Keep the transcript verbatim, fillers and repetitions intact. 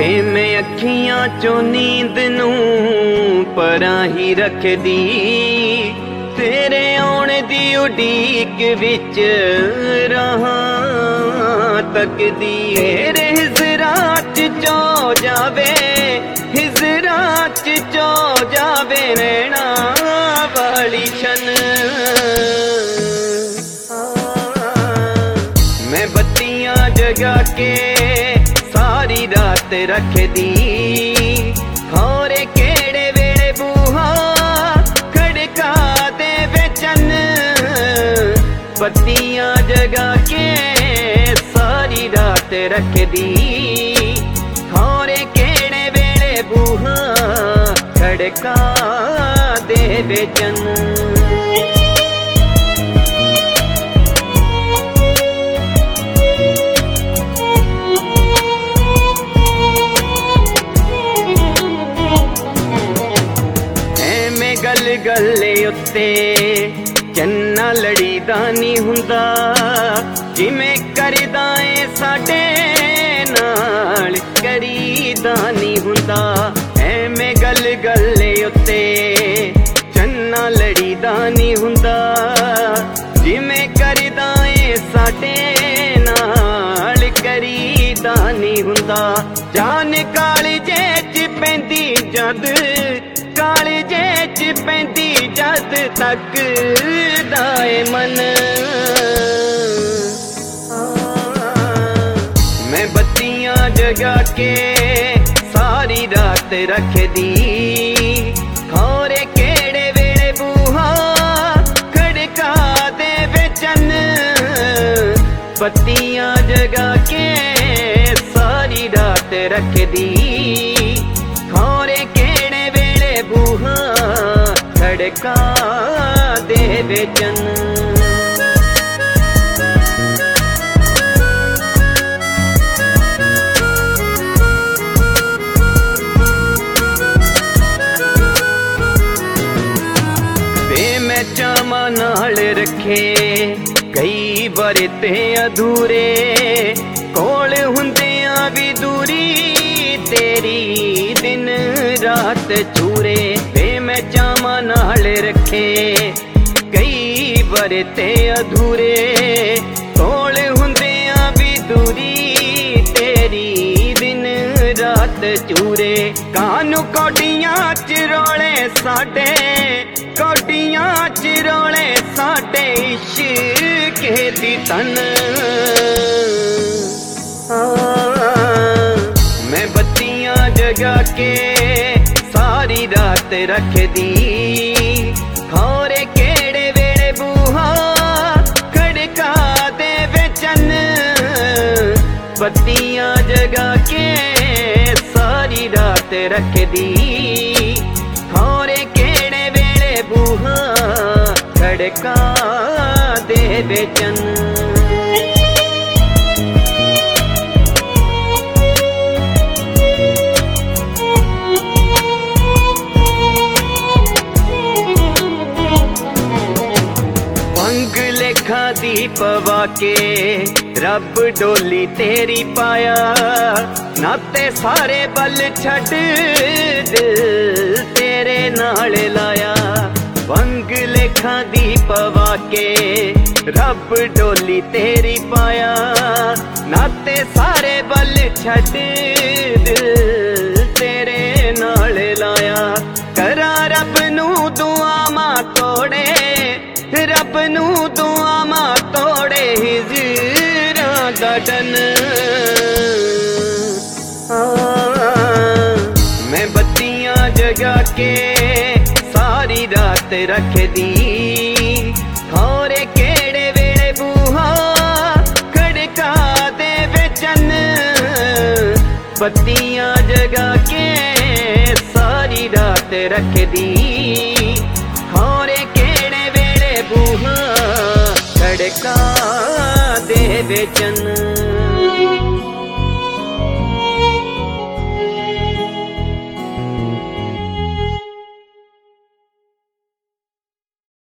वे मैं अखियां चो नींद नू परां ही रखदी, तेरे आने दी उड़ीक विच रहां तकदी। तेरे हिजरात चो जावे, हिजरात चो जावे रहना वाली शन। मैं बत्तियां जगा के सारी रात रख दी, होरे केड़े वेड़े बूहा खड़का दे बेचन। बत्तियां जगा के सारी रात रख दी, होरे केड़े वेड़े बूहा खड़का दे बेचन। गल गले उत्ते चन्ना लड़ीदा नी हुंदा, जिमें करदा ए साडे नाल करीदा नी हुंदा। ऐवें गल गले उत्ते चन्ना लड़ीदा नी हुंदा, जिमें करदा ए साडे नाल करीदा नी हुंदा। जान कालजे च पैंदी जद, कालजे च पैंदी जद तक दाए मन। मैं बत्तियां जगा के सारी रात रख दी, होरे केड़े वेड़े बूहा खड़का दे बेचन। बत्तियां जगा के सारी रात रख दी, होरे केड़े वेड़े बूहा खड़का दे बेचन। वे मैं चामा नाल रखे कई बार ते अधूरे, कोल हुंदियां भी दूरी तेरी दिन रात चूरे। वे मैं चामा नाल रखे कई बार ते अधूरे, कोल हुंदियां भी दूरी तेरी दिन रात चूरे। कानू कौडियां च रोले साडे, कौडियां च रोले साडे इश्क दी तन। मैं बत्तियां जगा के सारी रात रख दी, होरे केड़े वेड़े बूहा खड़का दे बेचन। बत्तियां जगा के सारी रात रख दी, होरे केड़े वेड़े बूहा खड़का दे बेचन। लेखा दी पवा के रब डोली तेरी पाया, नाते सारे बल छड़ दिल तेरे नाल लाया। वंग लेखा दी पवा के रब डोली तेरी पाया, नाते सारे बल छड़ दिल तेरे नाल लाया। करा रब नू दुआ मां तोड़े, रब नू दुआ मां तोड़े हिजरां दा डन। मैं बत्तियां जगा के सारी रात रख दी, होरे केड़े वेड़े बूहा खड़का दे बेचन। बत्तियां जगा के सारी रात रख दी, होरे केड़े वेड़े बूहा खड़का दे बेचन।